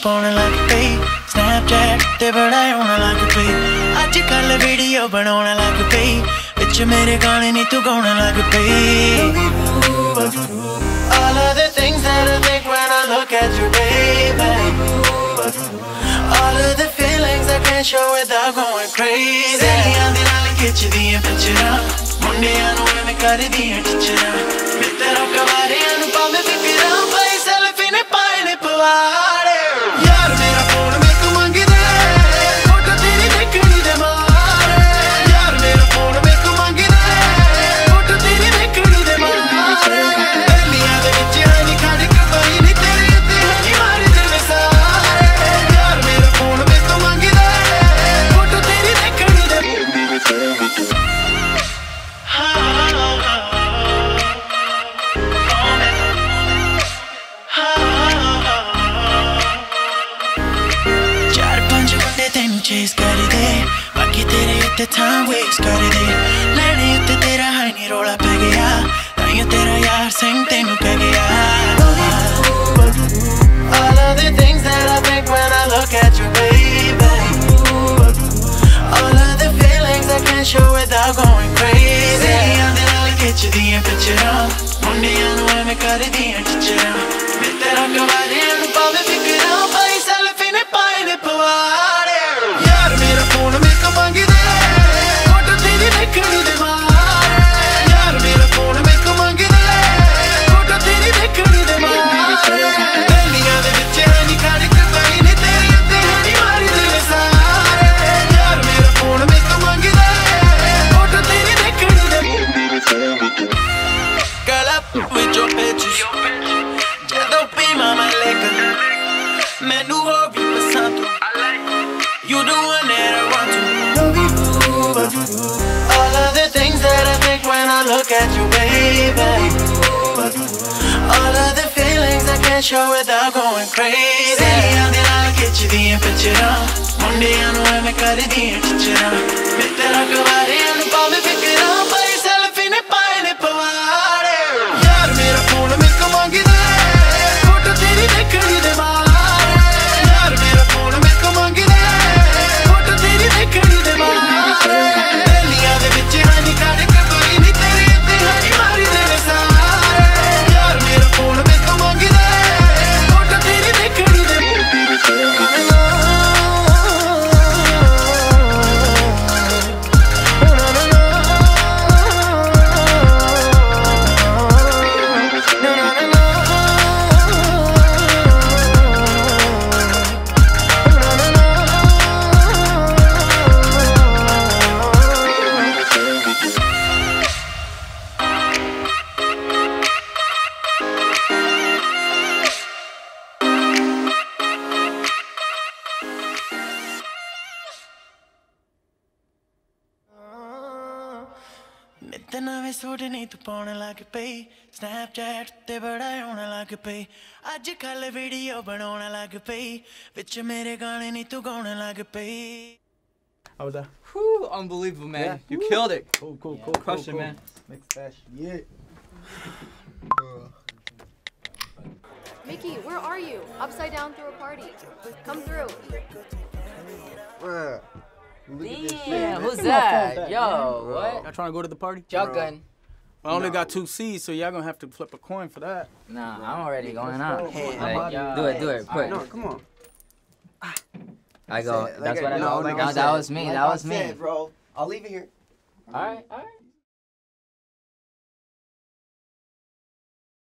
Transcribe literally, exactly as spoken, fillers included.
पाने लग पई स्नैपचैट ते बड़ा होने लग पई अजकल वीडियो बनाने लग पई विच मेरे गाने नी तू गाने लग पई All of the things that I think when I look at you, baby All of the feelings I can't show without going crazy Sehliyan de naal khichdiyan pictures mundiyan nu ਐਵੇਂ ਕਰਦੀਆਂ ਟੀਚਰਾਂ ਮੈਂ ਤੇਰਾ ਕਵਾਰਿਆਂ ਨੂੰ ਪਾਵੇਂ ਫਿਕਰਾਂ ਭਾਈ ਸੈਲਫੀ ਨੇ ਪਾਏ ਨੇ ਪਵਾੜੇ ਯਾਰ ਮੇਰਾ ਫੋਨ ਮੈਂ ਤੂੰ ਮੰਗਦਾ ਫੋਟੋ ਤੇਰੀ ਦੇਖਣੀ ਦੇ ਮਾਰੇ ਯਾਰ ਮੇਰਾ ਫੋਨ ਮੈਂ ਤੂੰ ਮੰਗਦਾ ਫੋਟੋ ਤੇਰੀ ਦੇਖਣੀ ਦੇ ਮਾਰੇ ਪਹਿਲੀਆਂ ਦੇ ਵਿੱਚ ਨਹੀਂ ਖੜ ਕੇ ਪਾਈ ਨਹੀਂ ਤੇਰੇ ਉੱਤੇ ਹੱਥੀ ਮਾਰੀ ਦਿਲ ਸਾਰੇ ਯਾਰ ਮੇਰਾ ਫੋਨ ਮੈਂ ਤੂੰ ਮੰਗਦਾ ਫੋਟੋ ਤੇਰੀ ਦੇਖਣੀ ਦੇ चेस कर दे बाकी तेरे उत्ते time waste कर दे लैने उत्ते तेरा है नी रोला पै गया ताइयों तेरा यार सिंह तेनू कह गया All of the things that I think when I look at you, baby All of the feelings I can't show without going crazy Sehliyan de naal khichdiyan pictures mundiyan nu ਐਵੇਂ ਕਰਦੀਆਂ ਟੀਚਰਾਂ ਮੈਂ ਤੇਰਾ ਕਵਾਰਿਆਂ ਨੂੰ ਪਾਵੇਂ ਫਿਕਰਾਂ ਭਾਈ ਸੈਲਫੀ ਨੇ ਪਾਏ ਨੇ ਪਵਾੜੇ ਯਾਰ ਮੇਰਾ ਫੋਨ ਮੈਂ ਤੂੰ ਮੰਗਦਾ ਫੋਟੋ ਤੇਰੀ ਦੇਖਣੀ ਦੇ ਮਾਰੇ ਯਾਰ ਮੇਰਾ ਫੋਨ ਮੈਂ ਤੂੰ ਮੰਗਦਾ ਫੋਟੋ ਤੇਰੀ ਦੇਖਣੀ ਦੇ ਮਾਰੇ ਪਹਿਲੀਆਂ ਦੇ ਵਿੱਚ ਨਹੀਂ ਖੜ ਕੇ ਪਾਈ ਨਹੀਂ ਤੇਰੇ ਉੱਤੇ ਹੱਥੀ ਮਾਰੀ ਦਿਲ ਸਾਰੇ ਯਾਰ ਮੇਰਾ ਫੋਨ ਮੈਂ ਤੂੰ ਮੰਗਦਾ ਫੋਟੋ ਤੇਰੀ ਦੇਖਣੀ ਦੇ Girl up with your bitches ਜਦੋਂ ਪੀ ਮਾਮਾ ਲੈ ਕੇ ਮੈਨੂੰ ਹੋ ਵੀ ਪਸੰਦ You the one that I want to love you All of the things that I think when I look at you, baby All of the feelings I can't show without going crazy Sehliyan de naal khichdiyan pictures mundiyan nu ਐਵੇਂ ਕਰਦੀਆਂ ਟੀਚਰਾਂ ਮੈਂ ਤੇਰਾ ਕਵਾਰਿਆਂ ਨੂੰ ਪਾਵੇਂ ਫਿਕਰਾਂ ਭਾਈ selfie ਨੇ ਪਾਏ ਨੇ ਪਵਾੜੇ ਯਾਰ ਮੇਰਾ ਫੋਨ ਮੈਂ ਤੂੰ ਮੰਗਦਾ ਫੋਟੋ ਤੇਰੀ ਦੇਖਣੀ ਦੇ ਮਾਰੇ ਯਾਰ ਮੇਰਾ ਫੋਨ ਮੈਂ ਤੂੰ ਮੰਗਦਾ ਫੋਟੋ ਤੇਰੀ ਦੇਖਣੀ ਦੇ ਮਾਰੇ ਪਹਿਲੀਆਂ ਦੇ ਵਿੱਚ ਨਹੀਂ ਖੜ ਕੇ ਕੋਈ ਨਹੀਂ ਤੇਰੇ ਉੱਤੇ ਹੱਥੀ ਮਾਰੀ ਦਿਲ ਸਾਰੇ ਯਾਰ ਮੇਰਾ ਫੋਨ ਮੈਂ ਤੂੰ ਮੰਗਦਾ ਫੋਟੋ ਤੇਰੀ ਦੇਖਣੀ ਦੇ ਨਿੱਤ ਨਵੇਂ ਸੂਟ ਨੀ ਤੂੰ ਪਾਉਣ ਲੱਗ ਪਈ ਸਨੈਪਚੈਟ ਤੇ ਬੜਾ ਹੋਣ ਲੱਗ ਪਈ ਅੱਜ ਕੱਲ ਵੀਡੀਓ ਬਣਾਉਣ ਲੱਗ ਪਈ ਵਿੱਚ ਮੇਰੇ ਗਾਣੇ ਨੀ ਤੂੰ ਗਾਉਣ ਲੱਗ ਪਈ How was that? Whew, unbelievable, man. Yeah. You Woo. killed it. Cool, cool, Yeah, cool. crushed cool, it, man. Mix that shit. Mickey, where are you? Upside down through a party. Come through. Bruh. Look at this shit, Damn, man. who's Give me my phone that? back, Yo, man. what? Y'all trying to go to the party? Shotgun. I only got two C's, so y'all gonna have to flip a coin for that. Nah, I'm already going out. Hey, Like, I'm about do it, do it, quick. No, come on. I go. Like That's I- what I no, know. like No, I that said, was me. like That I was me. said, bro. I'll leave it here. All right, all right.